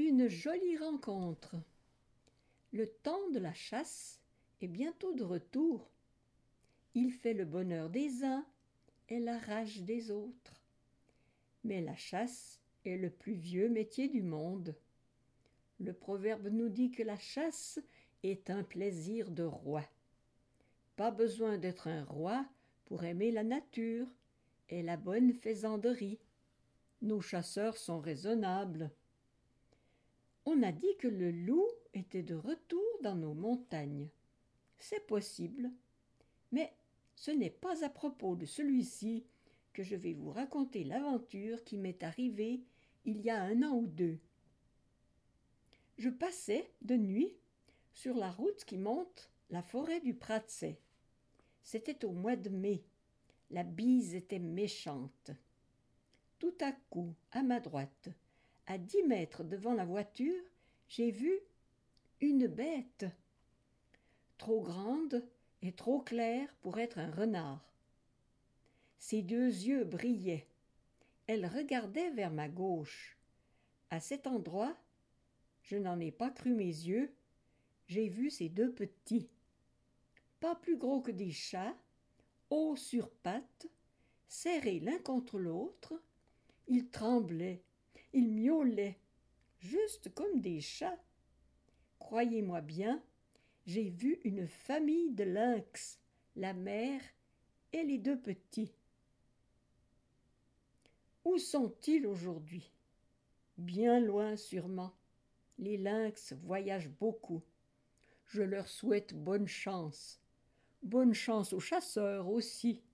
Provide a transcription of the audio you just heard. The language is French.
Une jolie rencontre. Le temps de la chasse est bientôt de retour. Il fait le bonheur des uns et la rage des autres. Mais la chasse est le plus vieux métier du monde. Le proverbe nous dit que la chasse est un plaisir de roi. Pas besoin d'être un roi pour aimer la nature et la bonne faisanderie. Nos chasseurs sont raisonnables. On a dit que le loup était de retour dans nos montagnes. C'est possible, mais ce n'est pas à propos de celui-ci que je vais vous raconter l'aventure qui m'est arrivée il y a 1 an ou 2. Je passais de nuit sur la route qui monte la forêt du Pratzay. C'était au mois de mai. La bise était méchante. Tout à coup, à ma droite, à 10 mètres devant la voiture, j'ai vu une bête, trop grande et trop claire pour être un renard. Ses 2 yeux brillaient. Elle regardait vers ma gauche. À cet endroit, je n'en ai pas cru mes yeux, j'ai vu ces 2 petits. Pas plus gros que des chats, hauts sur pattes, serrés l'un contre l'autre. Ils tremblaient, ils miaulaient, juste comme des chats. Croyez-moi bien, j'ai vu une famille de lynx, la mère et les 2 petits. Où sont-ils aujourd'hui? Bien loin sûrement. Les lynx voyagent beaucoup. Je leur souhaite bonne chance. Bonne chance aux chasseurs aussi.